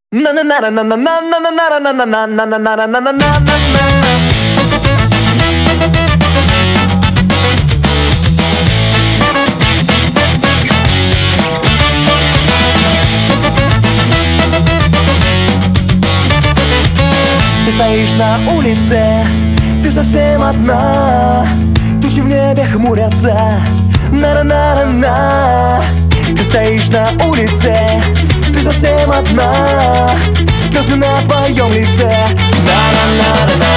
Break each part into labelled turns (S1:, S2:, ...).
S1: Ты стоишь на улице, ты совсем одна. Тучи в небе хмурятся, на-на-на-на-на. Ты стоишь на улице, ты совсем одна. Слезы на твоем лице, на-на-на-на-на,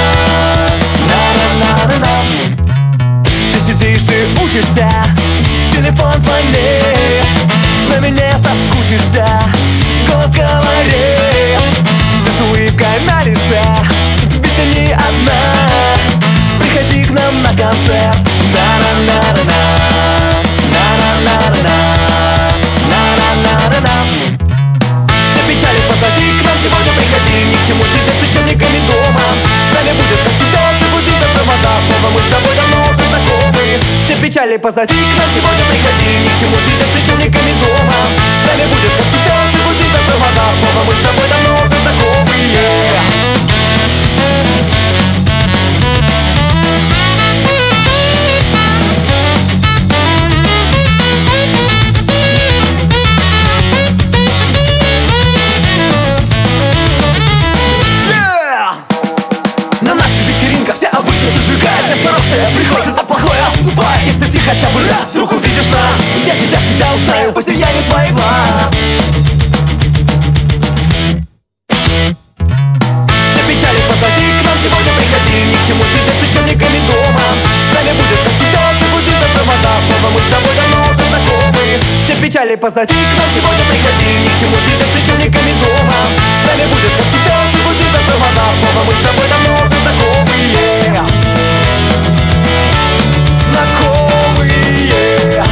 S1: на-на-на-на-на. Ты сидишь и учишься, телефон звонит. С нами не соскучишься, голос говорит. Ты с улыбкой на лице, ведь ты не одна. Приходи к нам на концерт, на-на-на-на-на, на-на-на-на-на, на-на-на-на-на. Все печали позади, к нам сегодня приходи. Ни к чему сидеть с учебниками дома. С нами будет как всегда, забудем как провода. Снова мы с тобой давно уже знакомы. Все печали позади, к нам сегодня приходи. Ни к чему сидеть с учебниками дома. С нами будет как всегда, забудем как провода. Снова мы с тобой давно уже знакомы, На наших вечеринках все обычно зажигают. Здесь хорошее приходит, а плохое отступает. Если ты хотя бы раз вдруг увидишь нас, я тебя всегда узнаю по сиянию твоих глаз. Все печали позади, к нам сегодня приходи. Ни к чему сидеть с учебниками дома. С нами будет как всегда, забудем как провода. Снова мы с тобой давно уже знакомы. Все печали позади, к нам сегодня приходи. Ни к чему сидеть с учебниками дома. С нами будет как всегда, забудем как провода. Снова мы с тобой давно уже знакомы, знакомые,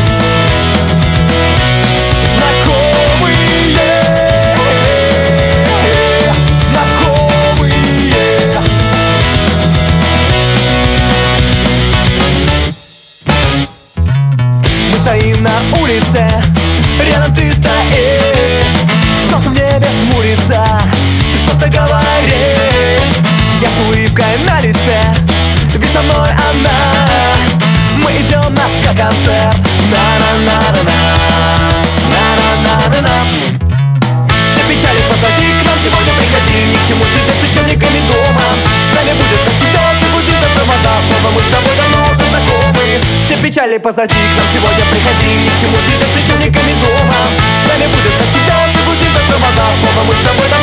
S1: стоим на улице, рядом ты стоишь. Солнце в небе жмурится, ты что-то говоришь. Я с улыбкой на лице, ведь со мной она. Мы идем на ска-концерт, на-на-на-на-на, на-на-на-на-на. Все печали позади, к нам сегодня приходи. Ни к чему сидеть с учебниками дома. С нами будет как всегда, забудем как провода. Снова мы с тобой давно уже знакомы. Все печали позади, к нам сегодня приходи. Ни к чему сидеть с учебниками дома. С нами будет как всегда, забудем как провода. Снова мы с тобой давно